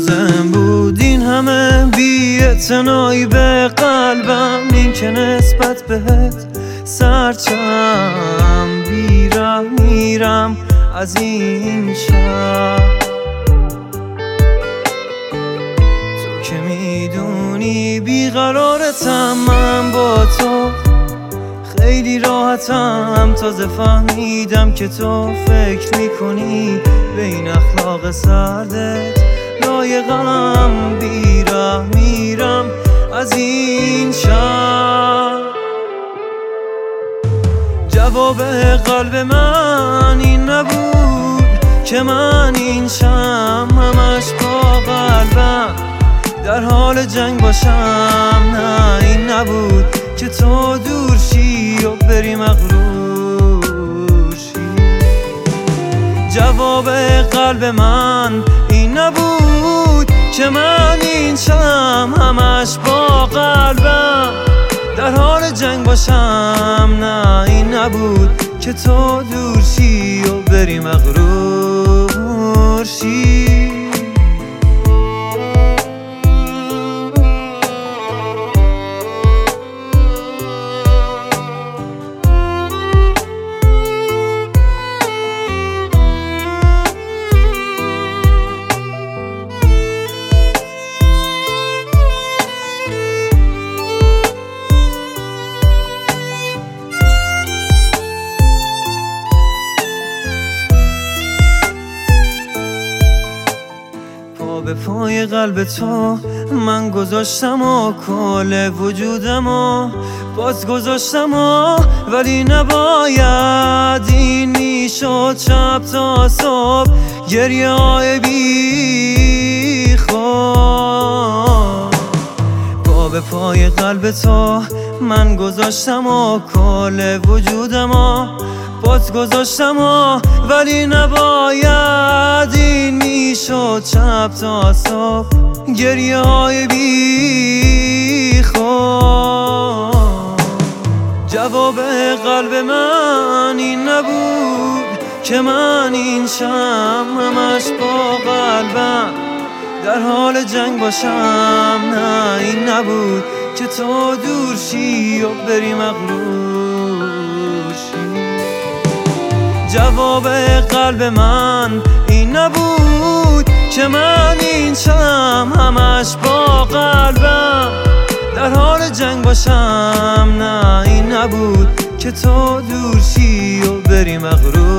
لازم بود این همه بی‌اعتنایی به قلبم، این که نسبت بهت سرچم بیره میرم از این شهر. تو که میدونی بیقرارتم، من با تو خیلی راحتم. تازه فهمیدم که تو فکر میکنی به این اخلاق سردت لایقم، بیره میرم از این شهر. جواب قلب من این نبود که من این شم همش با قلبم در حال جنگ باشم. نه این نبود که تو دور شی و بری مغرور شی. جواب قلب من این نبود که من این شم همش با قلبم در حال جنگ باشم. نه این نبود که تو دور شی و بری مغرور شی. به پای قلب تو من گذاشتم و کل وجودم و باز گذاشتم و ولی نباید این میشد. شب تا صبح گریه های بی خود. به پای قلب تو من گذاشتم و کل وجودم و باز گذاشتم و ولی نباید این میشد. شب تا صبح گریه های بی خود. جواب قلب من این نبود که من این شم همش با قلبم در حال جنگ باشم. نه این نبود که تو دور شی و بری مغرور شی. جواب قلب من این نبود که من این شم همش با قلبم در حال جنگ باشم. نه این نبود که تو دور شی و بری مغرور